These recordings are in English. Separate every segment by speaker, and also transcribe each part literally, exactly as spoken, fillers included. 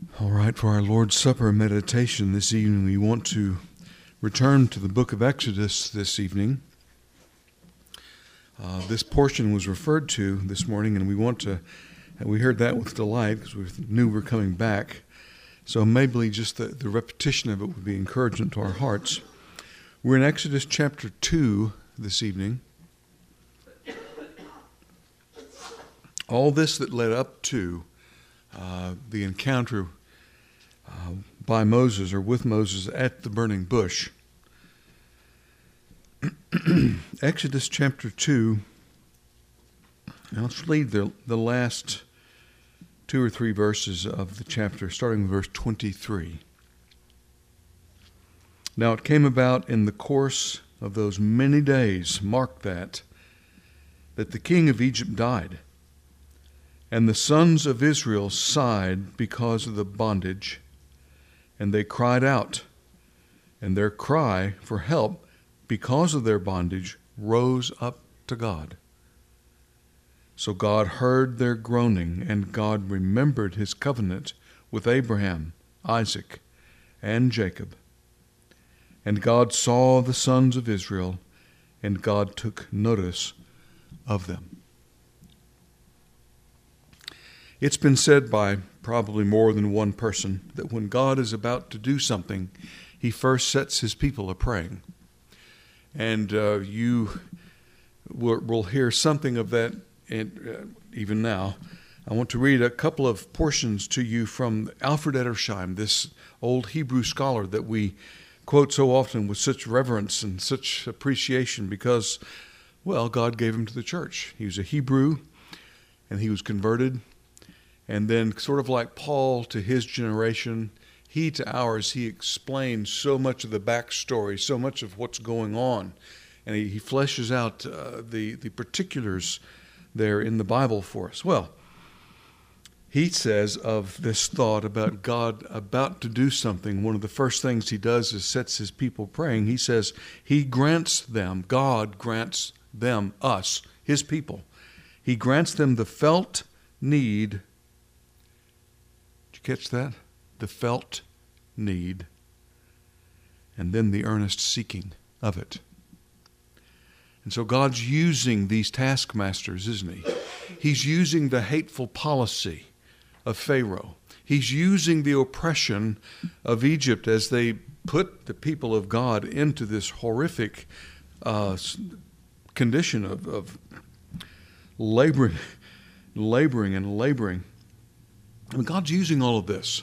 Speaker 1: All right, for our Lord's Supper meditation this evening, we want to return to the book of Exodus this evening. Uh, this portion was referred to this morning, and we want to, and we heard that with delight because we knew we were coming back. So maybe just the, the repetition of it would be encouragement to our hearts. We're in Exodus chapter two this evening. All this that led up to uh, the encounter uh, by Moses or with Moses at the burning bush. Exodus chapter two. Now let's read the, the last two or three verses of the chapter, starting with verse twenty-three. Now it came about in the course of those many days, mark that, that the king of Egypt died, and the sons of Israel sighed because of the bondage, and they cried out, and their cry for help because of their bondage rose up to God. So God heard their groaning, and God remembered his covenant with Abraham, Isaac, and Jacob. And God saw the sons of Israel, and God took notice of them. It's been said by probably more than one person that when God is about to do something, he first sets his people a-praying. And uh, you will, will hear something of that in, uh, even now. I want to read a couple of portions to you from Alfred Edersheim, this old Hebrew scholar that we quote so often with such reverence and such appreciation because, well, God gave him to the church. He was a Hebrew, and he was converted. And then sort of like Paul to his generation, he to ours, he explains so much of the backstory, so much of what's going on. And he, he fleshes out uh, the, the particulars there in the Bible for us. Well, he says of this thought about God about to do something, one of the first things he does is sets his people praying. He says he grants them, God grants them, us, his people. He grants them the felt need. Did you catch that? The felt need, and then the earnest seeking of it. And so God's using these taskmasters, isn't he? He's using the hateful policy of Pharaoh. He's using the oppression of Egypt as they put the people of God into this horrific uh, condition of, of laboring, laboring and laboring. I mean, God's using all of this.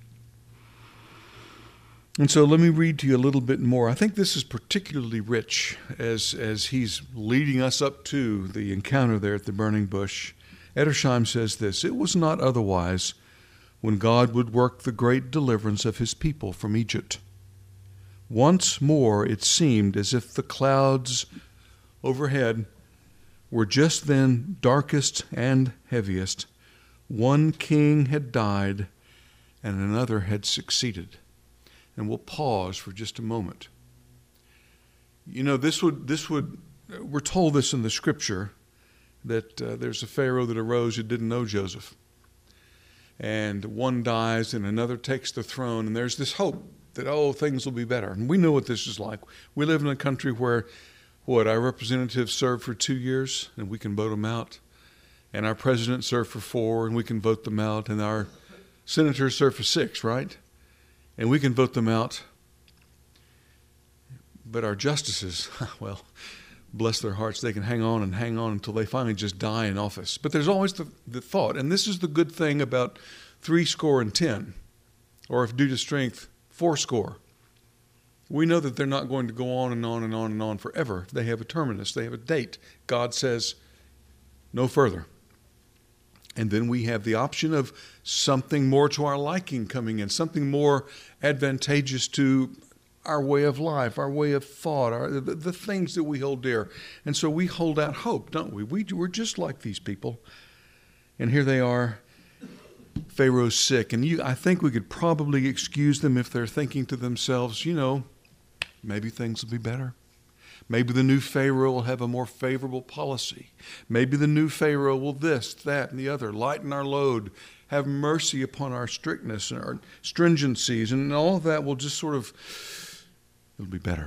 Speaker 1: And so let me read to you a little bit more. I think this is particularly rich as, as he's leading us up to the encounter there at the burning bush. Edersheim says this: "It was not otherwise when God would work the great deliverance of his people from Egypt. Once more it seemed as if the clouds overhead were just then darkest and heaviest. One king had died and another had succeeded." And we'll pause for just a moment. You know, this would, this would, we're told this in the scripture, that uh, there's a Pharaoh that arose who didn't know Joseph. And one dies and another takes the throne, and there's this hope that, oh, things will be better. And we know what this is like. We live in a country where, what, our representatives serve for two years, and we can vote them out. And our president served for four, and we can vote them out. And our senators serve for six, right? And we can vote them out. But our justices, well, bless their hearts, they can hang on and hang on until they finally just die in office. But there's always the, the thought, and this is the good thing about three score and ten, or if due to strength, four score. We know that they're not going to go on and on and on and on forever. They have a terminus. They have a date. God says, no further. And then we have the option of something more to our liking coming in, something more advantageous to our way of life, our way of thought, our, the, the things that we hold dear. And so we hold out hope, don't we? we? We're just like these people. And here they are, Pharaoh's sick. And you, I think we could probably excuse them if they're thinking to themselves, you know, maybe things will be better. Maybe the new Pharaoh will have a more favorable policy. Maybe the new Pharaoh will this, that, and the other, lighten our load, have mercy upon our strictness and our stringencies, and all of that will just sort of, it'll be better.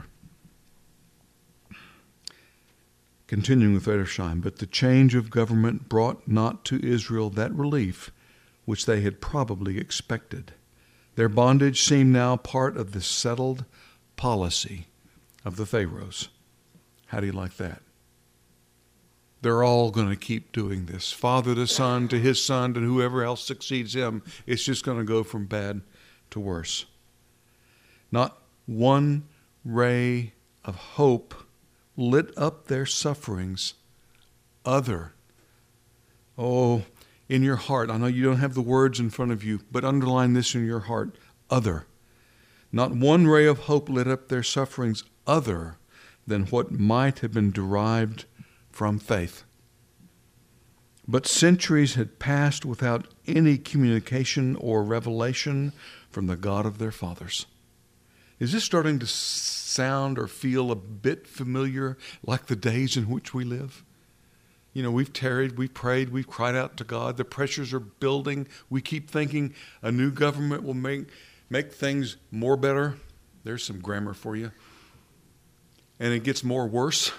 Speaker 1: Continuing with Edersheim, but the change of government brought not to Israel that relief which they had probably expected. Their bondage seemed now part of the settled policy of the Pharaohs. How do you like that? They're all going to keep doing this. Father to son, to his son, to whoever else succeeds him. It's just going to go from bad to worse. Not one ray of hope lit up their sufferings other. Oh, in your heart, I know you don't have the words in front of you, but underline this in your heart, other. Not one ray of hope lit up their sufferings other than what might have been derived from faith. But centuries had passed without any communication or revelation from the God of their fathers. Is this starting to sound or feel a bit familiar, like the days in which we live? You know, we've tarried, we've prayed, we've cried out to God. The pressures are building. We keep thinking a new government will make, make things more better. There's some grammar for you. And it gets more worse.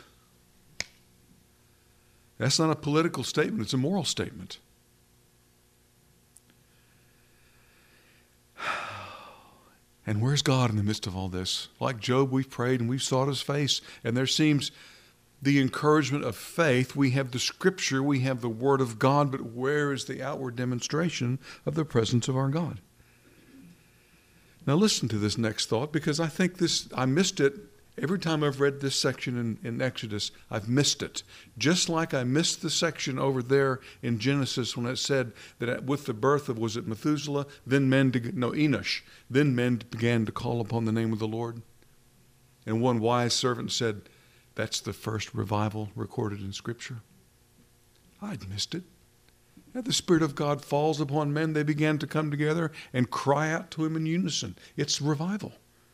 Speaker 1: That's not a political statement. It's a moral statement. And where's God in the midst of all this? Like Job, we've prayed and we've sought his face. And there seems the encouragement of faith. We have the Scripture. We have the Word of God. But where is the outward demonstration of the presence of our God? Now listen to this next thought, because I think this, I missed it. Every time I've read this section in, in Exodus, I've missed it. Just like I missed the section over there in Genesis when it said that with the birth of, was it Methuselah? Then men, no, Enosh. Then men began to call upon the name of the Lord. And one wise servant said, that's the first revival recorded in Scripture. I'd missed it. And the Spirit of God falls upon men. They began to come together and cry out to him in unison. It's revival.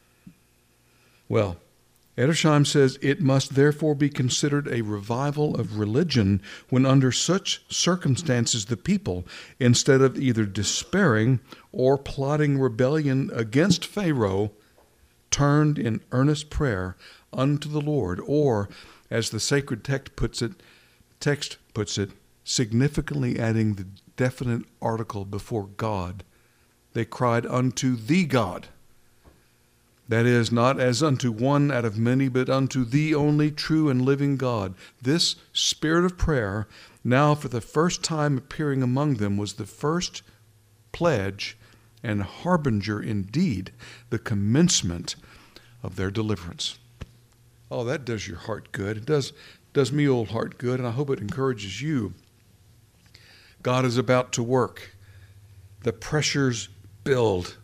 Speaker 1: Well, Edersheim says it must therefore be considered a revival of religion when under such circumstances the people, instead of either despairing or plotting rebellion against Pharaoh, turned in earnest prayer unto the Lord, or, as the sacred text puts it, text puts it, significantly adding the definite article before God, they cried unto the God. That is, not as unto one out of many, but unto the only true and living God. This spirit of prayer, now for the first time appearing among them, was the first pledge and harbinger indeed, the commencement of their deliverance. Oh, that does your heart good. It does, does me old heart good, and I hope it encourages you. God is about to work. The pressures build.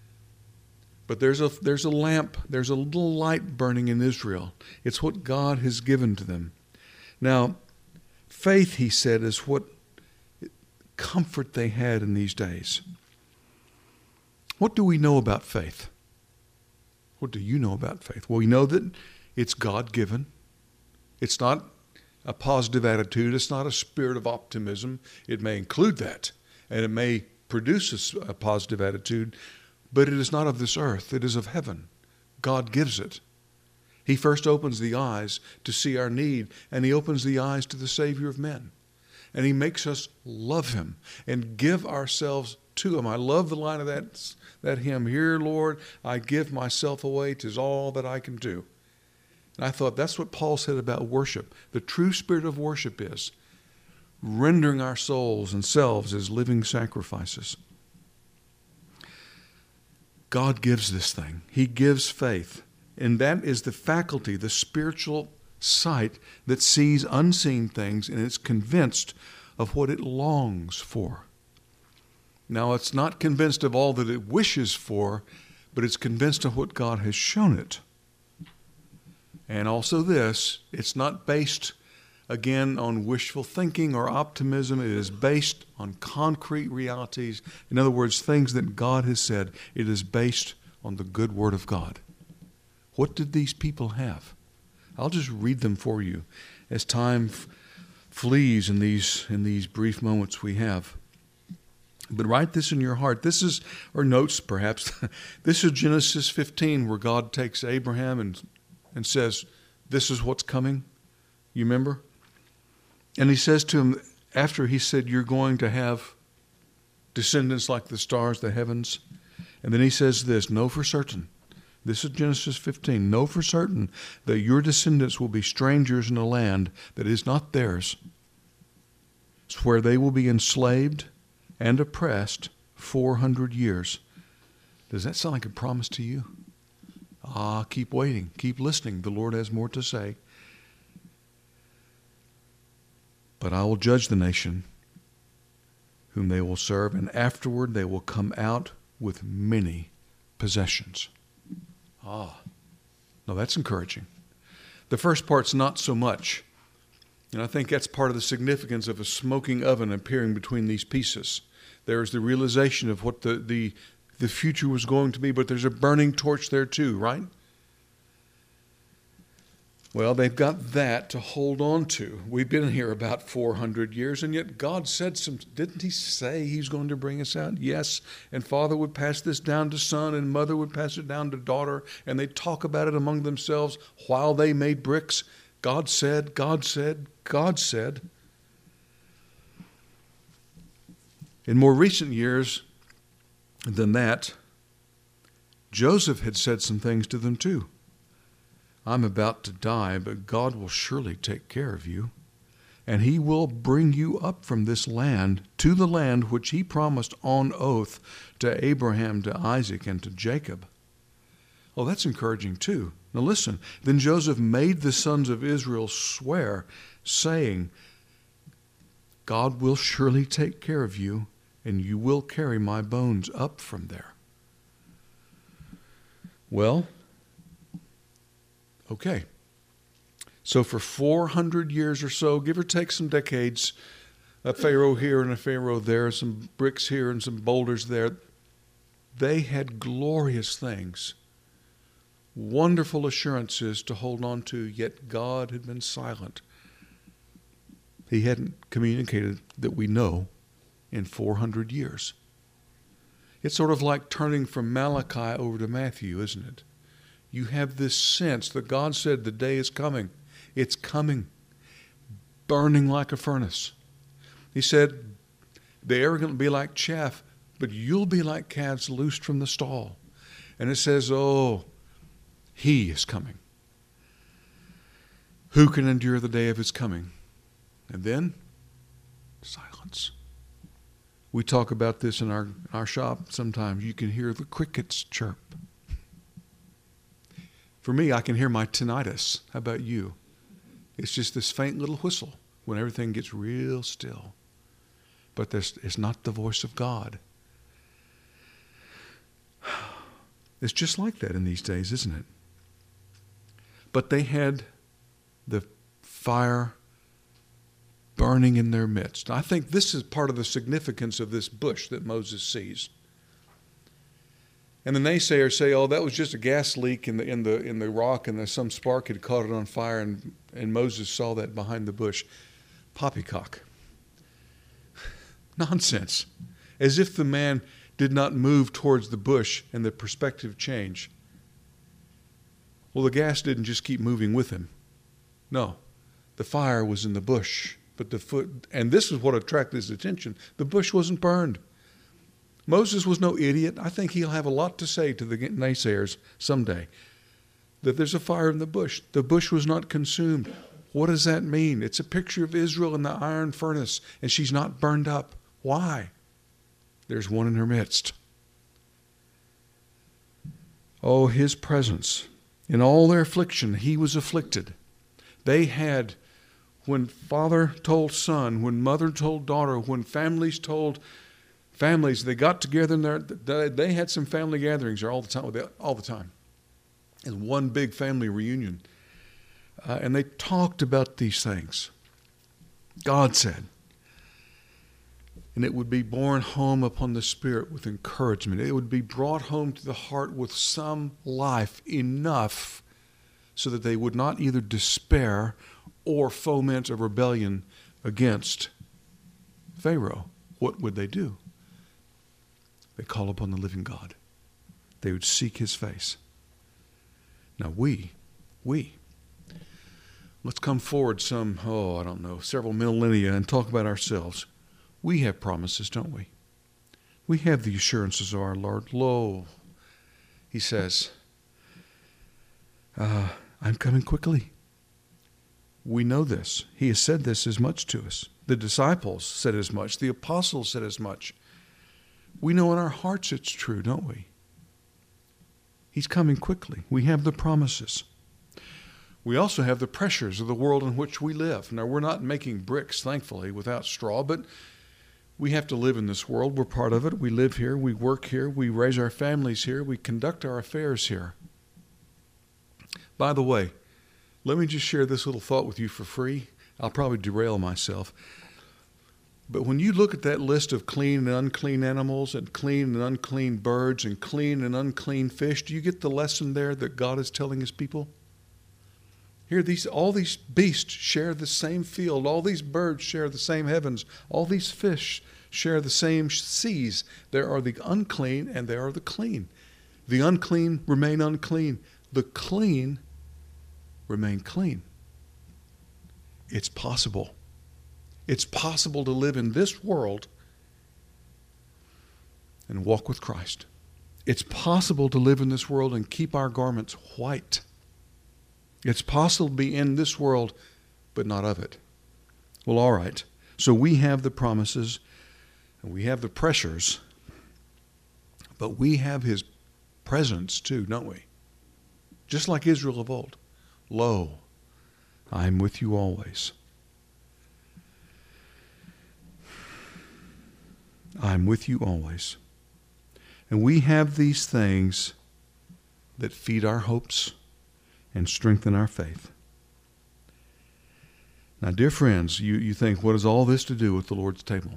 Speaker 1: But there's a there's a lamp, there's a little light burning in Israel. It's what God has given to them. Now, faith, he said, is what comfort they had in these days. What do we know about faith? What do you know about faith? Well, we know that it's God-given. It's not a positive attitude. It's not a spirit of optimism. It may include that, and it may produce a, a positive attitude, but it is not of this earth. It is of heaven. God gives it. He first opens the eyes to see our need, and he opens the eyes to the Savior of men. And he makes us love him and give ourselves to him. I love the line of that, that hymn, "Here, Lord, I give myself away. 'Tis all that I can do." And I thought that's what Paul said about worship. The true spirit of worship is rendering our souls and selves as living sacrifices. God gives this thing. He gives faith. And that is the faculty, the spiritual sight that sees unseen things and is convinced of what it longs for. Now, it's not convinced of all that it wishes for, but it's convinced of what God has shown it. And also this, it's not based, again, on wishful thinking or optimism. It is based on concrete realities. In other words, things that God has said. It is based on the good Word of God. What did these people have? I'll just read them for you as time f- flees in these, in these brief moments we have. But write this in your heart. This is, or notes perhaps, this is Genesis fifteen, where God takes Abraham and, and says, this is what's coming. You remember? And he says to him, after he said, you're going to have descendants like the stars, the heavens. And then he says this, know for certain, this is Genesis fifteen, know for certain that your descendants will be strangers in a land that is not theirs. It's where they will be enslaved and oppressed four hundred years. Does that sound like a promise to you? Ah, keep waiting. Keep listening. The Lord has more to say. But I will judge the nation whom they will serve, and afterward they will come out with many possessions. Ah, no, that's encouraging. The first part's not so much. And I think that's part of the significance of a smoking oven appearing between these pieces. There is the realization of what the, the, the future was going to be, but there's a burning torch there too, right? Well, they've got that to hold on to. We've been here about four hundred years, and yet God said some, didn't he say he's going to bring us out? Yes, and father would pass this down to son, and mother would pass it down to daughter, and they'd talk about it among themselves while they made bricks. God said, God said, God said. In more recent years than that, Joseph had said some things to them too. I'm about to die, but God will surely take care of you, and he will bring you up from this land to the land which he promised on oath to Abraham, to Isaac, and to Jacob. Oh, that's encouraging too. Now listen, then Joseph made the sons of Israel swear, saying, God will surely take care of you, and you will carry my bones up from there. Well, okay. So for four hundred years or so, give or take some decades, a Pharaoh here and a Pharaoh there, some bricks here and some boulders there, they had glorious things, wonderful assurances to hold on to, yet God had been silent. He hadn't communicated that we know in four hundred years. It's sort of like turning from Malachi over to Matthew, isn't it? You have this sense that God said the day is coming. It's coming, burning like a furnace. He said, the arrogant will be like chaff, but you'll be like calves loosed from the stall. And it says, oh, he is coming. Who can endure the day of his coming? And then, silence. We talk about this in our, our shop sometimes. You can hear the crickets chirp. For me, I can hear my tinnitus. How about you? It's just this faint little whistle when everything gets real still. But it's not the voice of God. It's just like that in these days, isn't it? But they had the fire burning in their midst. I think this is part of the significance of this bush that Moses sees. And the naysayers say, oh, that was just a gas leak in the in the in the rock, and some spark had caught it on fire, and, and Moses saw that behind the bush. Poppycock. Nonsense. As if the man did not move towards the bush and the perspective change. Well, the gas didn't just keep moving with him. No, the fire was in the bush. But the foot, and this is what attracted his attention, the bush wasn't burned. Moses was no idiot. I think he'll have a lot to say to the naysayers someday. That there's a fire in the bush. The bush was not consumed. What does that mean? It's a picture of Israel in the iron furnace, and she's not burned up. Why? There's one in her midst. Oh, his presence. In all their affliction, he was afflicted. They had, when father told son, when mother told daughter, when families told families, they got together and there, they had some family gatherings there all the time. All the time. It was one big family reunion. Uh, and they talked about these things. God said. And it would be borne home upon the spirit with encouragement. It would be brought home to the heart with some life enough so that they would not either despair or foment a rebellion against Pharaoh. What would they do? They call upon the living God. They would seek his face. Now we, we, let's come forward some, oh, I don't know, several millennia and talk about ourselves. We have promises, don't we? We have the assurances of our Lord. Lo, he says, uh, I'm coming quickly. We know this. He has said this as much to us. The disciples said as much. The apostles said as much. We know in our hearts it's true, don't we? He's coming quickly. We have the promises. We also have the pressures of the world in which we live. Now, we're not making bricks, thankfully, without straw, but we have to live in this world. We're part of it. We live here. We work here. We raise our families here. We conduct our affairs here. By the way, let me just share this little thought with you for free. I'll probably derail myself. But when you look at that list of clean and unclean animals and clean and unclean birds and clean and unclean fish, do you get the lesson there that God is telling his people? Here, these all these beasts share the same field. All these birds share the same heavens. All these fish share the same seas. There are the unclean and there are the clean. The unclean remain unclean. The clean remain clean. It's possible. It's possible to live in this world and walk with Christ. It's possible to live in this world and keep our garments white. It's possible to be in this world, but not of it. Well, all right. So we have the promises and we have the pressures, but we have his presence too, don't we? Just like Israel of old. Lo, I am with you always. I'm with you always. And we have these things that feed our hopes and strengthen our faith. Now, dear friends, you, you think, what has all this to do with the Lord's table?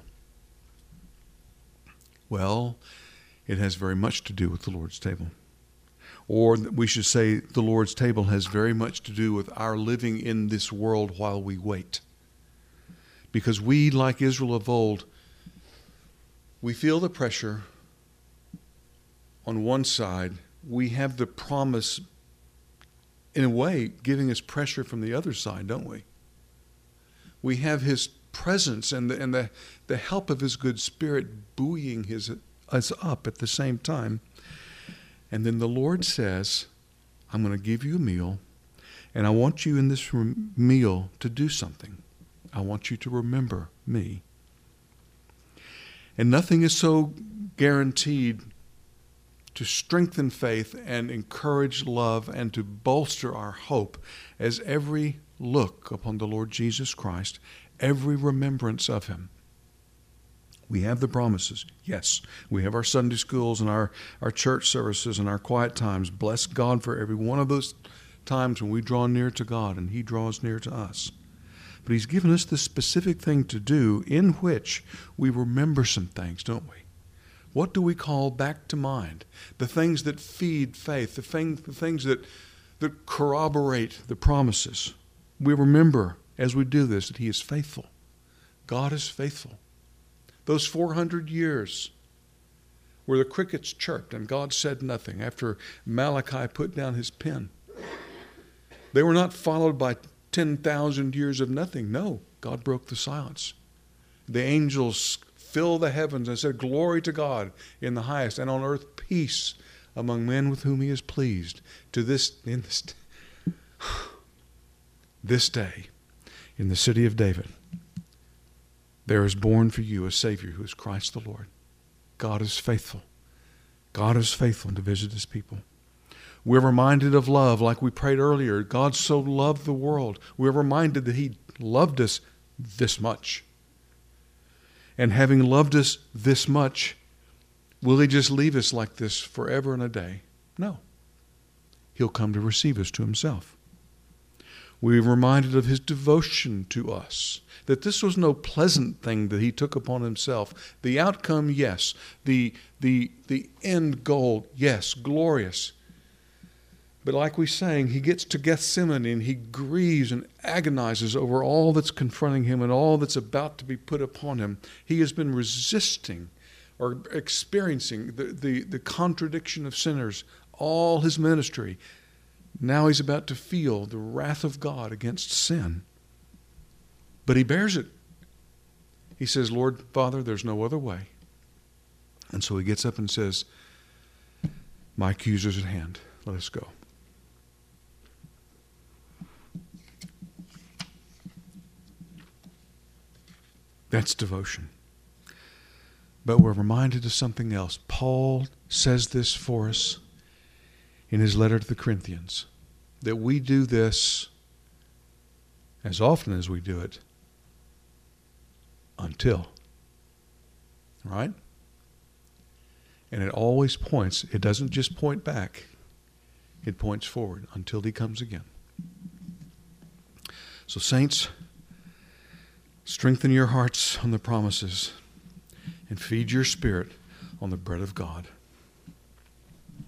Speaker 1: Well, it has very much to do with the Lord's table. Or we should say the Lord's table has very much to do with our living in this world while we wait. Because we, like Israel of old, we feel the pressure on one side. We have the promise, in a way, giving us pressure from the other side, don't we? We have his presence and the, and the, the help of his good spirit buoying his, us up at the same time. And then the Lord says, I'm going to give you a meal, and I want you in this meal to do something. I want you to remember me. And nothing is so guaranteed to strengthen faith and encourage love and to bolster our hope as every look upon the Lord Jesus Christ, every remembrance of him. We have the promises. Yes, we have our Sunday schools and our, our church services and our quiet times. Bless God for every one of those times when we draw near to God and he draws near to us. But he's given us the specific thing to do in which we remember some things, don't we? What do we call back to mind? The things that feed faith, the, thing, the things that, that corroborate the promises. We remember as we do this that he is faithful. God is faithful. Those four hundred years where the crickets chirped and God said nothing after Malachi put down his pen. They were not followed by ten thousand years of nothing. No, God broke the silence. The angels filled the heavens and said, glory to God in the highest, and on earth peace among men with whom he is pleased. To this, in this, this day, in the city of David, there is born for you a Savior who is Christ the Lord. God is faithful. God is faithful to visit his people. We're reminded of love like we prayed earlier. God so loved the world. We're reminded that he loved us this much. And having loved us this much, will he just leave us like this forever and a day? No. He'll come to receive us to himself. We're reminded of his devotion to us, that this was no pleasant thing that he took upon himself. The outcome, yes. The, the, the end goal, yes, glorious. But like we sang, he gets to Gethsemane and he grieves and agonizes over all that's confronting him and all that's about to be put upon him. He has been resisting or experiencing the, the, the contradiction of sinners all his ministry. Now he's about to feel the wrath of God against sin. But he bears it. He says, Lord, Father, there's no other way. And so he gets up and says, my accuser's at hand. Let us go. That's devotion. But we're reminded of something else. Paul says this for us in his letter to the Corinthians, that we do this as often as we do it until. Right? And it always points, it doesn't just point back, it points forward until he comes again. So saints, strengthen your hearts on the promises and feed your spirit on the bread of God.